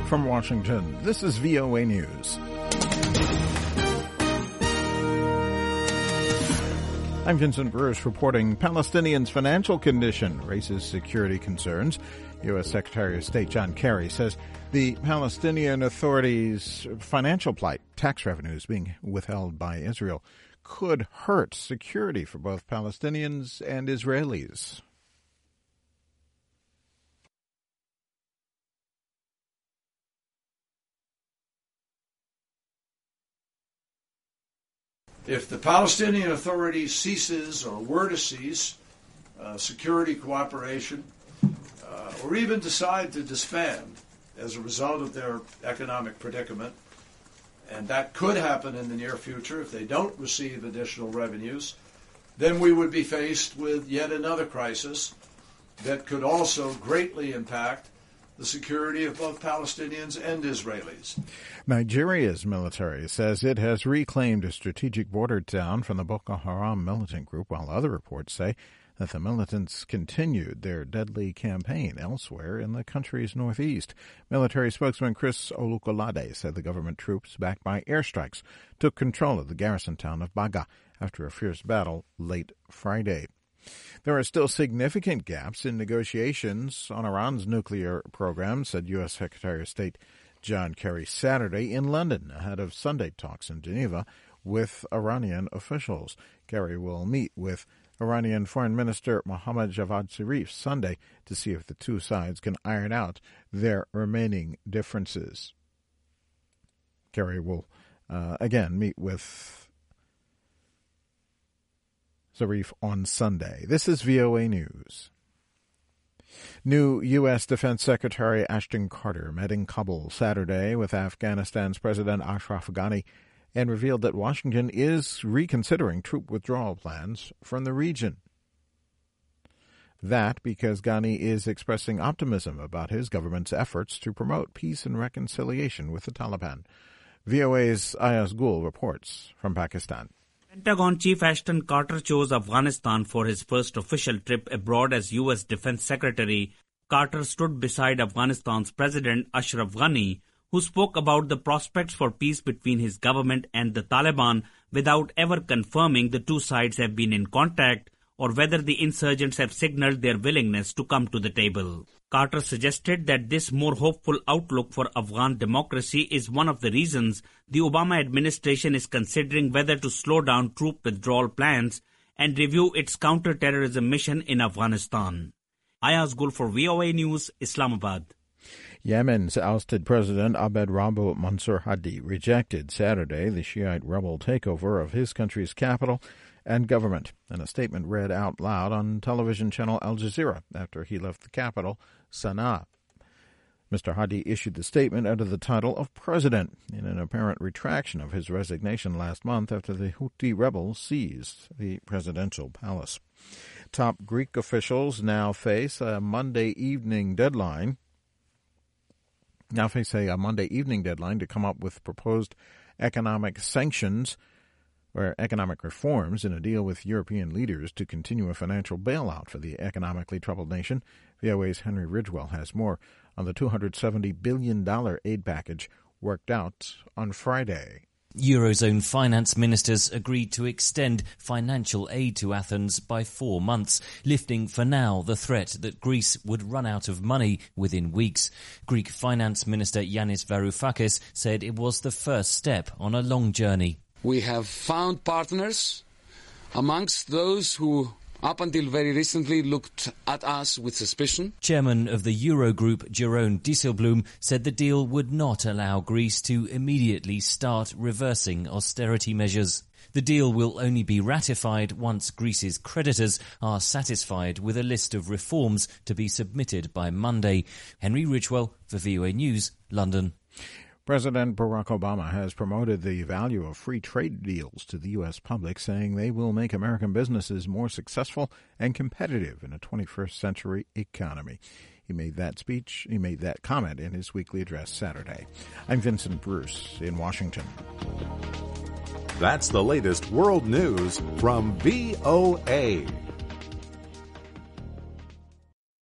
From Washington, this is VOA News. I'm Vincent Bruce reporting Palestinians' financial condition raises security concerns. U.S. Secretary of State John Kerry says the Palestinian Authority's financial plight, tax revenues being withheld by Israel, could hurt security for both Palestinians and Israelis. If the Palestinian Authority ceases or were to cease security cooperation or even decide to disband as a result of their economic predicament, and that could happen in the near future if they don't receive additional revenues, then we would be faced with yet another crisis that could also greatly impact the security of both Palestinians and Israelis. Nigeria's military says it has reclaimed a strategic border town from the Boko Haram militant group, while other reports say that the militants continued their deadly campaign elsewhere in the country's northeast. Military spokesman Chris Olukolade said the government troops, backed by airstrikes, took control of the garrison town of Baga after a fierce battle late Friday. There are still significant gaps in negotiations on Iran's nuclear program, said U.S. Secretary of State John Kerry Saturday in London ahead of Sunday talks in Geneva with Iranian officials. Kerry will meet with Iranian Foreign Minister Mohammad Javad Zarif Sunday to see if the two sides can iron out their remaining differences. Kerry will again meet with Zarif on Sunday. This is VOA News. New U.S. Defense Secretary Ashton Carter met in Kabul Saturday with Afghanistan's President Ashraf Ghani and revealed that Washington is reconsidering troop withdrawal plans from the region. That because Ghani is expressing optimism about his government's efforts to promote peace and reconciliation with the Taliban. VOA's Ayaz Gul reports from Pakistan. Pentagon Chief Ashton Carter chose Afghanistan for his first official trip abroad as U.S. Defense Secretary. Carter stood beside Afghanistan's President Ashraf Ghani, who spoke about the prospects for peace between his government and the Taliban without ever confirming the two sides have been in contact or whether the insurgents have signaled their willingness to come to the table. Carter suggested that this more hopeful outlook for Afghan democracy is one of the reasons the Obama administration is considering whether to slow down troop withdrawal plans and review its counter-terrorism mission in Afghanistan. Ayaz Gul for VOA News, Islamabad. Yemen's ousted President Abed Rabbo Mansour Hadi rejected Saturday the Shiite rebel takeover of his country's capital and government in a statement read out loud on television channel Al Jazeera after he left the capital, Sana'a. Mr. Hadi issued the statement under the title of President in an apparent retraction of his resignation last month after the Houthi rebels seized the presidential palace. Top Greek officials now face a Monday evening deadline to come up with proposed economic sanctions or economic reforms in a deal with European leaders to continue a financial bailout for the economically troubled nation. VOA's Henry Ridgewell has more on the $270 billion aid package worked out on Friday. Eurozone finance ministers agreed to extend financial aid to Athens by 4 months, lifting for now the threat that Greece would run out of money within weeks. Greek Finance Minister Yanis Varoufakis said it was the first step on a long journey. We have found partners amongst those who up until very recently looked at us with suspicion. Chairman of the Eurogroup, Jeroen Dijsselbloem, said the deal would not allow Greece to immediately start reversing austerity measures. The deal will only be ratified once Greece's creditors are satisfied with a list of reforms to be submitted by Monday. Henry Ridgewell for VOA News, London. President Barack Obama has promoted the value of free trade deals to the U.S. public, saying they will make American businesses more successful and competitive in a 21st century economy. He made that comment in his weekly address Saturday. I'm Vincent Bruce in Washington. That's the latest world news from VOA.